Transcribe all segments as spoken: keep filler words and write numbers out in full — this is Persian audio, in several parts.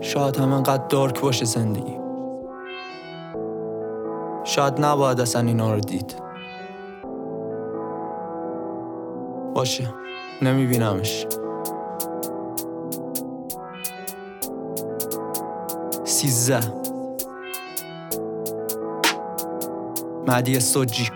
شاید هم انقدر دارک باشه زندگی، شاید نباید اصلا اینا رو دید. باشه، نمیبینمش. سیزده مهدی سوجی.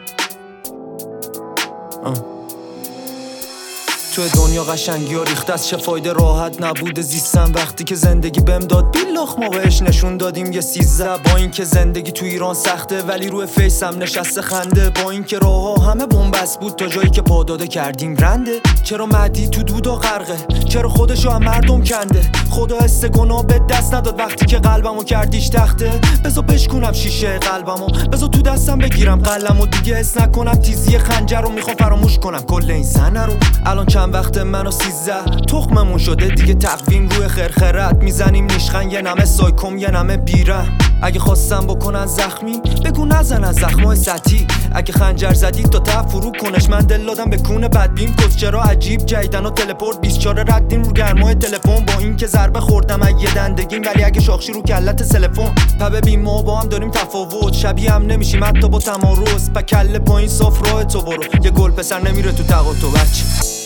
توی دنیا قشنگی ها ریخته از چه فایده راحت نبوده زیستم وقتی که زندگی بهم داد بیلاخ ما بهش نشون دادیم یه سیزده. با این که زندگی تو ایران سخته ولی روی فیسم نشسته خنده، با این که راه ها همه بنبست بود تا جایی که پاداده کردیم رنده. چرا مهدی تو دودا غرقه، چرا خودشو هم مردم کنده، خدا حس گناه به دست نداد وقتی که قلبمو کردیش تخته. بذار بشکنم شیشه قلبمو، بذار تو دستم بگیرم قلمو، دیگه حس نکنم تیزی خنجر رو، میخوام فراموش کنم کل این سنه رو. الان چند وقت منو سیزده تخممون شده دیگه تقویم روی خرخرت، میزنیم نیشخن یه نمه سایکوم یه نمه بیره. اگه خواستم بکنن زخمی بگو نزنن زخمای سطحی، اگه خنجر زدی تا ته فرو کنش، من دل دادم به کونه بدبین. کس چرا عجیب جیدن و تلپورت بیست و چهار ردیم رو گرمای تلفن، با این که ضربه خوردم از یه دندگیم ولی اگه شاخشی رو کلت سلفون. پا ببین ما با هم داریم تفاوت، شبیه هم نمیشیم حتی با تمارز، پا کله پایین صاف راه تو برو، یه گل پسر نمیره تو تقاطع بچه.